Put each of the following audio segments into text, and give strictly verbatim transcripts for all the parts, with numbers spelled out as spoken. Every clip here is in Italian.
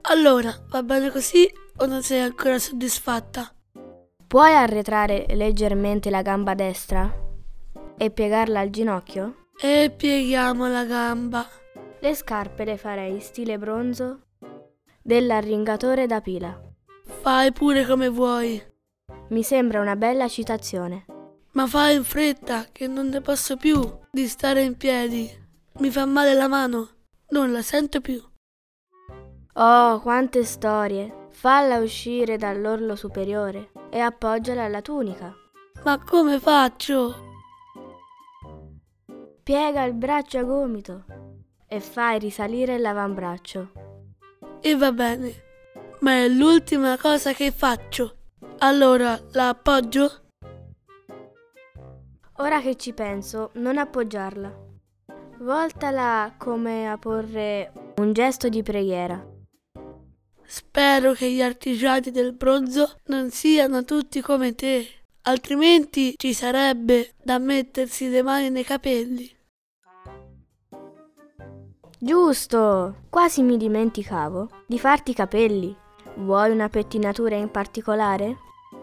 Allora, va bene così o non sei ancora soddisfatta? Puoi arretrare leggermente la gamba destra e piegarla al ginocchio? E pieghiamo la gamba. Le scarpe le farei stile bronzo dell'arringatore da pila. Fai pure come vuoi. Mi sembra una bella citazione. Ma fai in fretta, che non ne posso più di stare in piedi. Mi fa male la mano, non la sento più. Oh, quante storie! Falla uscire dall'orlo superiore e appoggiala alla tunica. Ma come faccio? Piega il braccio a gomito e fai risalire l'avambraccio. E va bene, ma è l'ultima cosa che faccio. Allora, la appoggio? Ora che ci penso, non appoggiarla. Voltala come a porre un gesto di preghiera. Spero che gli artigiani del bronzo non siano tutti come te, altrimenti ci sarebbe da mettersi le mani nei capelli. Giusto! Quasi mi dimenticavo di farti i capelli. Vuoi una pettinatura in particolare?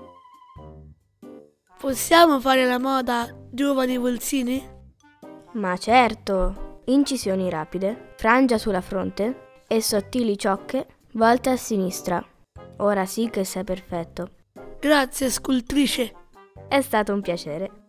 Possiamo fare la moda giovani Vulsini? Ma certo! Incisioni rapide, frangia sulla fronte e sottili ciocche volte a sinistra. Ora sì che sei perfetto. Grazie, scultrice. È stato un piacere.